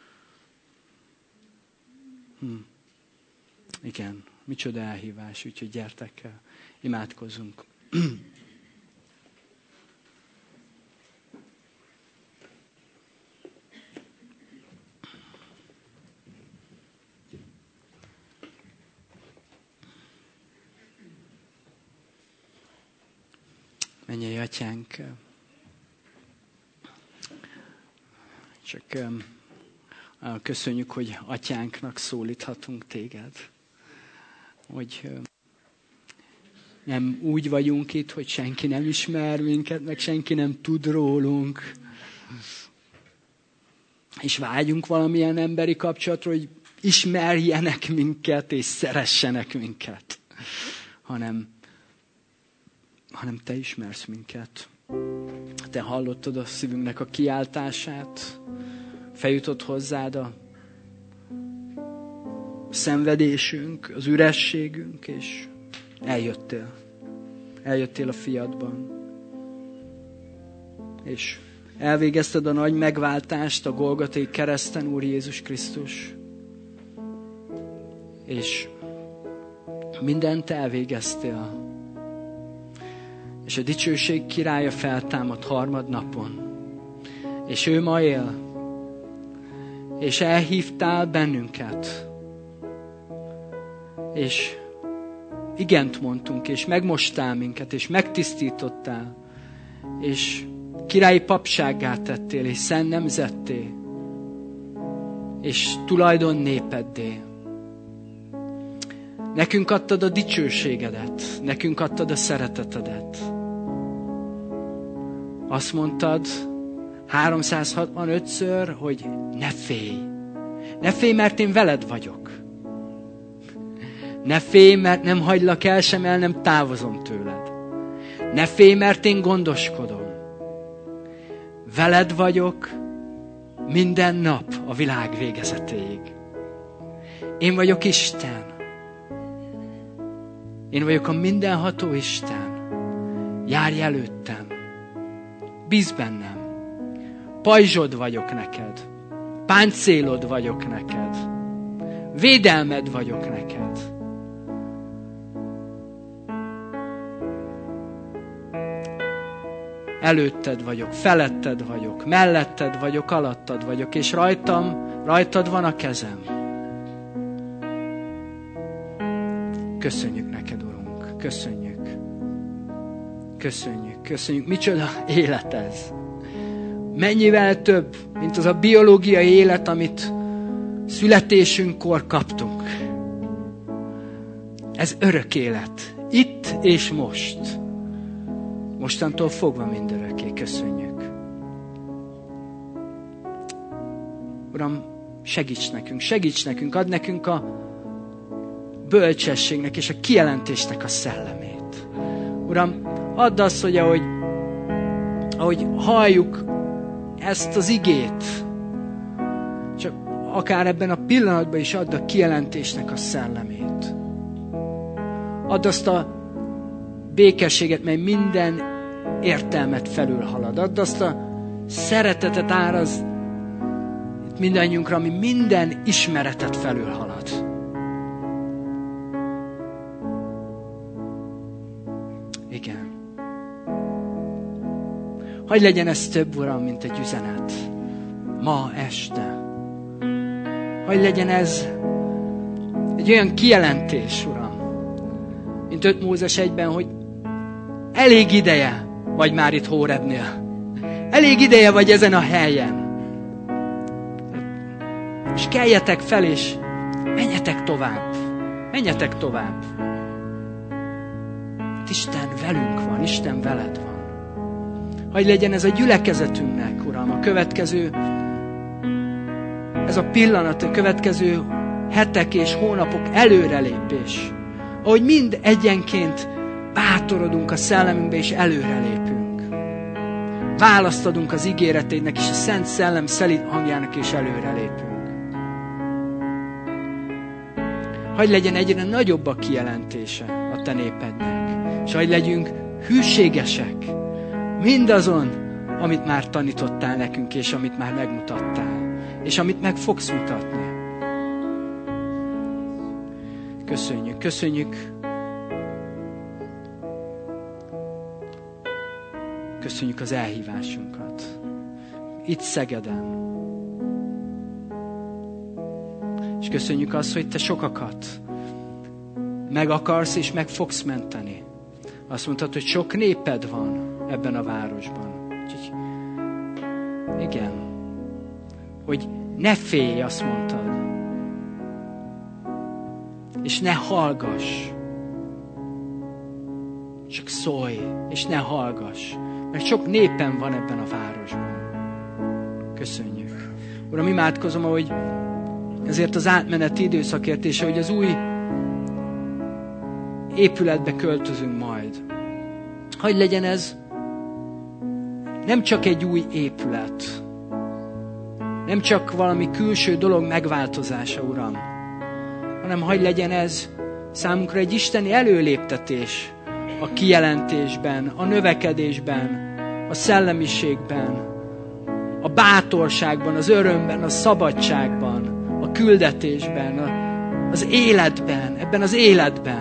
Speaker 1: Hm. Igen, micsoda elhívás, úgyhogy gyertek el, imádkozzunk. Mennyei Atyánk, csak köszönjük, hogy Atyánknak szólíthatunk téged. Hogy nem úgy vagyunk itt, hogy senki nem ismer minket, meg senki nem tud rólunk. És vágyunk valamilyen emberi kapcsolatra, hogy ismerjenek minket, és szeressenek minket. Hanem hanem Te ismersz minket. Te hallottad a szívünknek a kiáltását, feljutott hozzád a szenvedésünk, az ürességünk, és eljöttél. Eljöttél a fiadban. És elvégezted a nagy megváltást a Golgotai kereszten, Úr Jézus Krisztus. És mindent elvégeztél. És a dicsőség királya feltámad harmadnapon. És ő ma él. És elhívtál bennünket. És igent mondtunk, és megmostál minket, és megtisztítottál. És királyi papsággá tettél, és szent nemzetté. És tulajdon népeddé. Nekünk adtad a dicsőségedet, nekünk adtad a szeretetedet. Azt mondtad háromszázhatvanötször, hogy ne félj. Ne félj, mert én veled vagyok. Ne félj, mert nem hagylak el sem el, nem távozom tőled. Ne félj, mert én gondoskodom. Veled vagyok minden nap a világ végezetéig. Én vagyok Isten. Én vagyok a mindenható Isten. Járj előttem. Bízz bennem. Pajzsod vagyok neked. Páncélod vagyok neked. Védelmed vagyok neked. Előtted vagyok, feletted vagyok, melletted vagyok, alattad vagyok, és rajtam, rajtad van a kezem. Köszönjük neked, Urunk, köszönjük. Köszönjük, köszönjük. Micsoda élet ez. Mennyivel több, mint az a biológiai élet, amit születésünkkor kaptunk. Ez örök élet. Itt és most. Mostantól fogva mindörökké. Köszönjük. Uram, segíts nekünk, segíts nekünk, add nekünk a bölcsességnek és a kijelentésnek a szellemét. Uram, add azt, hogy ahogy, ahogy halljuk ezt az igét, csak akár ebben a pillanatban is add a kijelentésnek a szellemét. Add azt a békességet, mely minden értelmet felülhalad. Add azt a szeretetet áraz mindannyiunkra, ami minden ismeretet felülhalad. Igen. Hadd legyen ez több, Uram, mint egy üzenet. Ma este. Hadd legyen ez egy olyan kijelentés, Uram, mint öt Mózes egyben, hogy elég ideje vagy már itt Hórebnél. Elég ideje vagy ezen a helyen. És keljetek fel, és menjetek tovább. Menjetek tovább. Hát Isten velünk van, Isten veled van. Hadd legyen ez a gyülekezetünknek, Uram, a következő, ez a pillanat, a következő hetek és hónapok előrelépés. ahogy mind egyenként bátorodunk a szellemünkbe, és előrelépünk. Választ adunk az ígéreteidnek, és a Szent Szellem szelíd hangjának, és előrelépünk. Hadd legyen egyre nagyobb a kijelentése a te népednek, és hadd legyünk hűségesek mindazon, amit már tanítottál nekünk, és amit már megmutattál, és amit meg fogsz mutatni. Köszönjük, köszönjük. Köszönjük az elhívásunkat. Itt Szegeden. És köszönjük azt, hogy te sokakat meg akarsz és meg fogsz menteni. Azt mondtad, hogy sok néped van ebben a városban. Úgyhogy, igen. Hogy ne félj, azt mondtad. És ne hallgass. Csak szólj, és ne hallgass. Mert sok népen van ebben a városban. Köszönjük. Uram, imádkozom, ahogy ezért az átmeneti időszakért, és hogy az új épületbe költözünk majd. Hadd legyen ez nem csak egy új épület, nem csak valami külső dolog megváltozása, Uram, hanem hadd legyen ez számunkra egy isteni előléptetés a kijelentésben, a növekedésben, a szellemiségben, a bátorságban, az örömben, a szabadságban, a küldetésben, az életben, ebben az életben,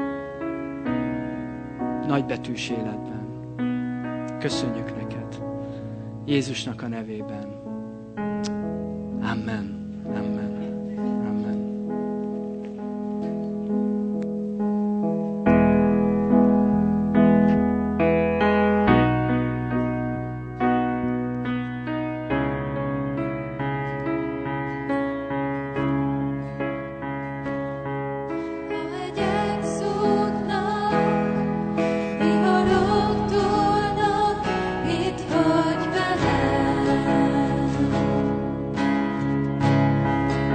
Speaker 1: nagybetűs életben. Köszönjük neked, Jézusnak a nevében. Amen. Amen. Amen.
Speaker 2: Itt vagy velem.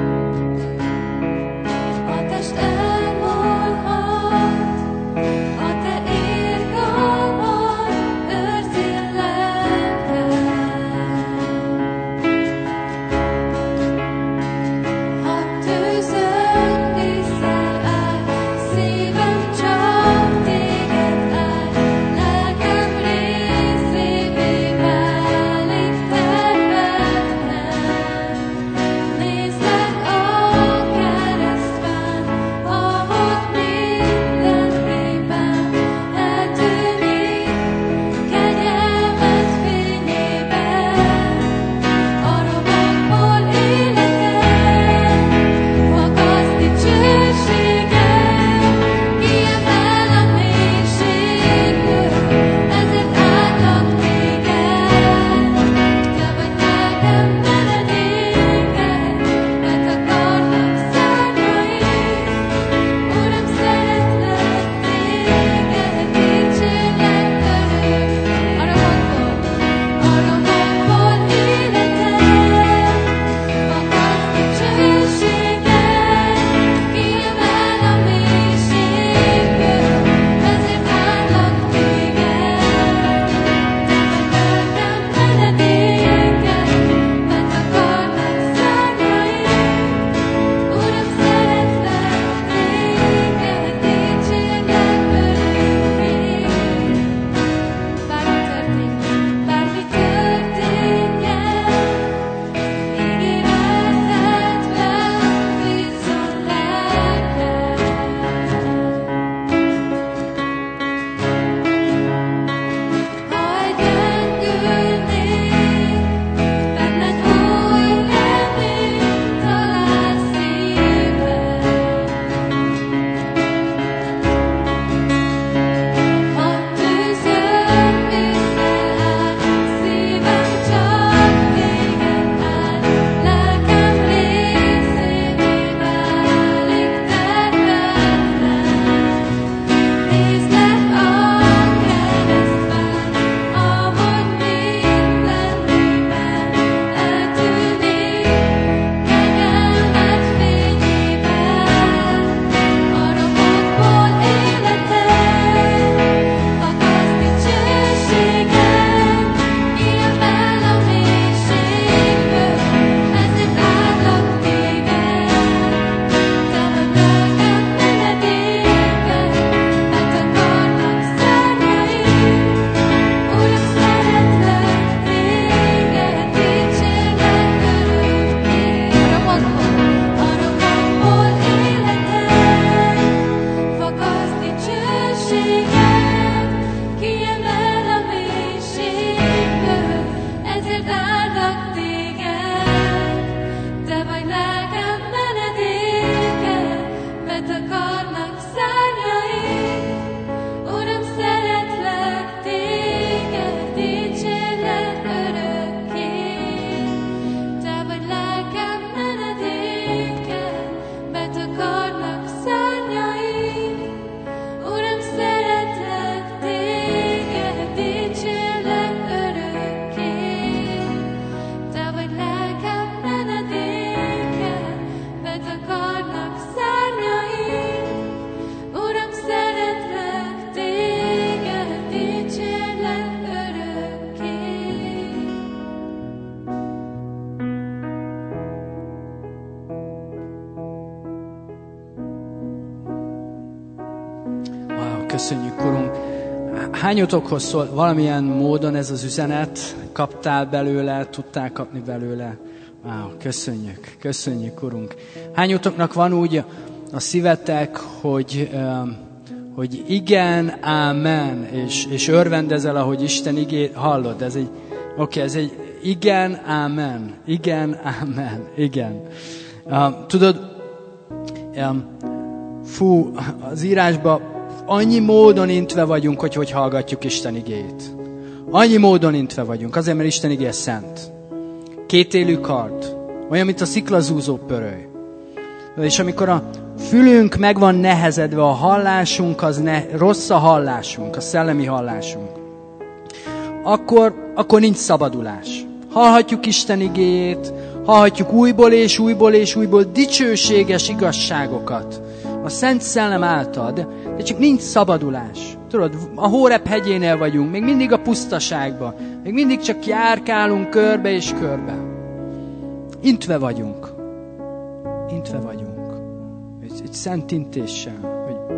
Speaker 1: köszönjük, Urunk. Hányotokhoz szól valamilyen módon ez az üzenet? Kaptál belőle, tudtál kapni belőle? Wow, köszönjük, köszönjük, Urunk. Hányotoknak van úgy a szívetek, hogy, hogy igen, ámen, és, és örvendezel, ahogy Isten igét hallod. Ez egy, oké, okay, ez egy igen, ámen, igen, ámen, igen. Uh, tudod, um, fú, az írásban annyi módon intve vagyunk, hogy hogy hallgatjuk Isten igéjét. Annyi módon intve vagyunk, azért, mert Isten igéje szent. Kétélű kard, olyan, mint a sziklazúzó pöröly. És amikor a fülünk meg van nehezedve, a hallásunk, az ne, rossz a hallásunk, a szellemi hallásunk, akkor, akkor nincs szabadulás. Hallhatjuk Isten igéjét, hallhatjuk újból és újból és újból dicsőséges igazságokat a Szent Szellem által, de, de csak nincs szabadulás. Tudod, a Hóreb hegyénél vagyunk, még mindig a pusztaságban, még mindig csak járkálunk körbe és körbe. Intve vagyunk. Intve vagyunk. Egy, egy szent intéssel, hogy,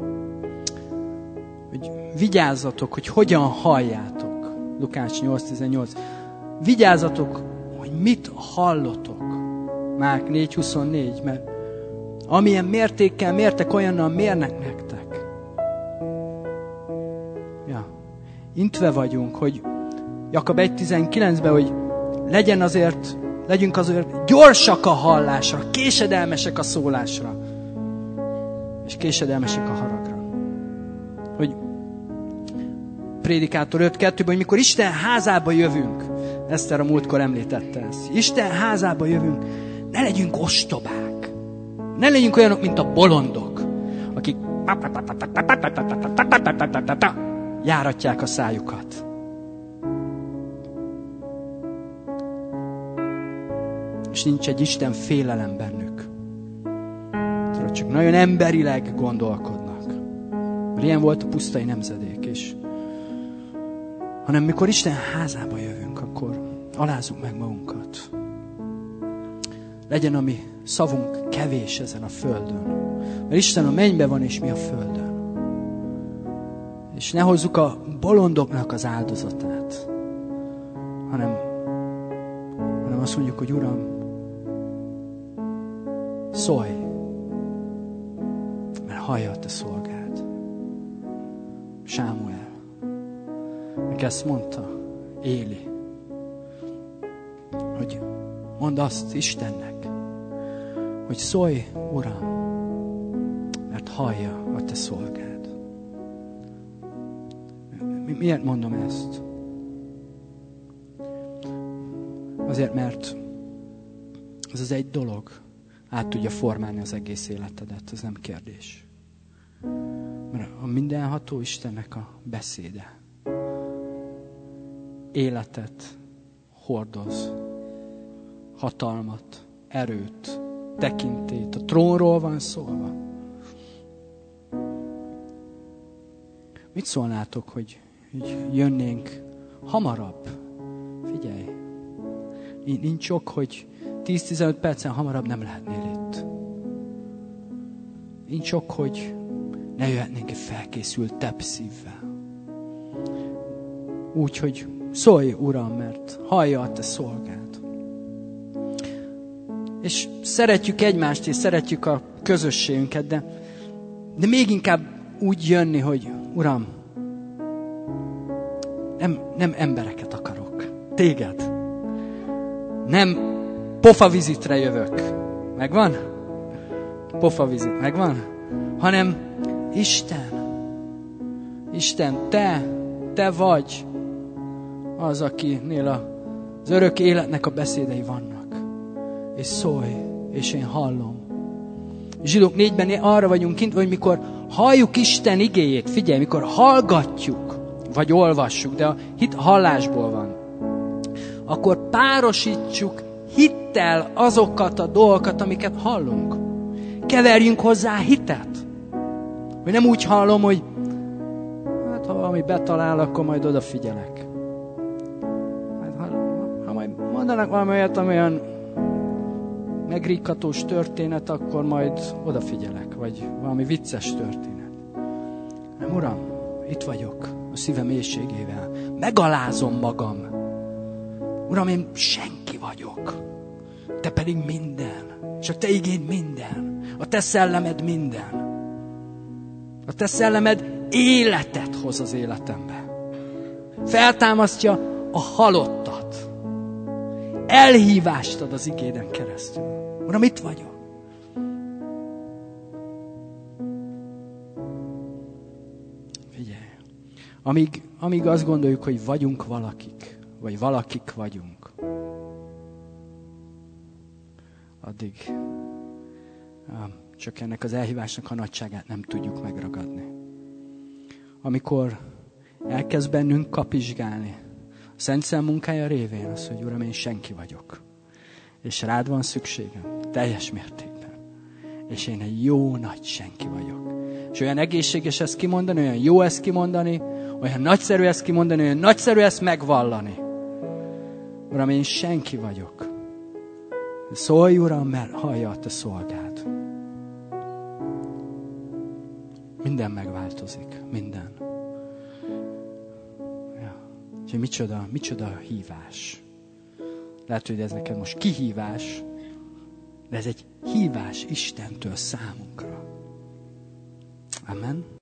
Speaker 1: hogy vigyázzatok, hogy hogyan halljátok. Lukács nyolc tizennyolc. Vigyázzatok, hogy mit hallotok. Márk négy huszonnégy, mert amilyen mértékkel mértek, olyannal mérnek nektek. Ja. Intve vagyunk, hogy Jakab egy tizenkilencben, hogy legyen azért, legyünk azért gyorsak a hallásra, késedelmesek a szólásra, és késedelmesek a haragra. Hogy Prédikátor öt kettőben, hogy mikor Isten házába jövünk, Eszter a múltkor említette ezt, Isten házába jövünk, ne legyünk ostobák. Ne legyünk olyanok, mint a bolondok, akik járatják a szájukat. És nincs egy Isten félelem bennük. Tudod, csak nagyon emberileg gondolkodnak. Mert ilyen volt a pusztai nemzedék is. Hanem mikor Isten házába jövünk, akkor alázzuk meg magunkat. Legyen a mi szavunk kevés ezen a földön. Mert Isten a mennyben van, és mi a földön. És ne hozzuk a bolondoknak az áldozatát, hanem, hanem azt mondjuk, hogy Uram, szólj, mert hallja a te szolgád. Sámuel. Meg ezt mondta Éli, hogy mondd azt Istennek, hogy szólj, Uram, mert hallja a te szolgád. Mi, miért mondom ezt? Azért, mert ez az egy dolog át tudja formálni az egész életedet, ez nem kérdés. Mert a mindenható Istennek a beszéde életet hordoz, hatalmat, erőt, tekintét. A trónról van szólva. Mit szólnátok, hogy, hogy jönnénk hamarabb? Figyelj, nincs ok, hogy tíz-tizenöt percen hamarabb nem lehetnél itt. Nincs ok, hogy ne jöhetnénk egy felkészültebb szívvel. Úgy, hogy szólj, Uram, mert hallja a te szolgád. És szeretjük egymást, és szeretjük a közösségünket, de, de még inkább úgy jönni, hogy Uram, nem, nem embereket akarok, téged. Nem pofavizitre jövök. Megvan? Pofavizit, megvan? Hanem Isten. Isten, te, te vagy az, akinél az örök életnek a beszédei vannak. És szólj, és én hallom. Zsidók négyben arra vagyunk kint, hogy mikor halljuk Isten igéjét, figyelj, mikor hallgatjuk, vagy olvassuk, de a hit hallásból van, akkor párosítsuk hittel azokat a dolgokat, amiket hallunk. Keverjünk hozzá hitet. Hogy nem úgy hallom, hogy hát ha valami betalál, akkor majd odafigyelek. Hát, ha, ha majd mondanak valami olyat, ami olyan megrikatós történet, akkor majd odafigyelek, vagy valami vicces történet. Nem, Uram, itt vagyok a szívem mélységével. Megalázom magam. Uram, én senki vagyok. Te pedig minden. És a Te igéd minden. A Te szellemed minden. A Te szellemed életet hoz az életembe. Feltámasztja a halottat. Elhívást ad az igéden keresztül. Uram, itt vagyok. Figyelj. Amíg, amíg azt gondoljuk, hogy vagyunk valakik, vagy valakik vagyunk, addig csak ennek az elhívásnak a nagyságát nem tudjuk megragadni. Amikor elkezd bennünk kapizsgálni, a Szent Szellem munkája révén az, hogy Uram, én senki vagyok. És rád van szükségem, teljes mértékben. És én egy jó nagy senki vagyok. És olyan egészséges ezt kimondani, olyan jó ezt kimondani, olyan nagyszerű ezt kimondani, olyan nagyszerű ezt megvallani. Uram, én senki vagyok. Szólj, Uram, mert hallja a Te szolgád. Minden megváltozik, minden. Ja. És micsoda, micsoda hívás. Lehet, hogy ez neked most kihívás, de ez egy hívás Istentől számunkra. Amen.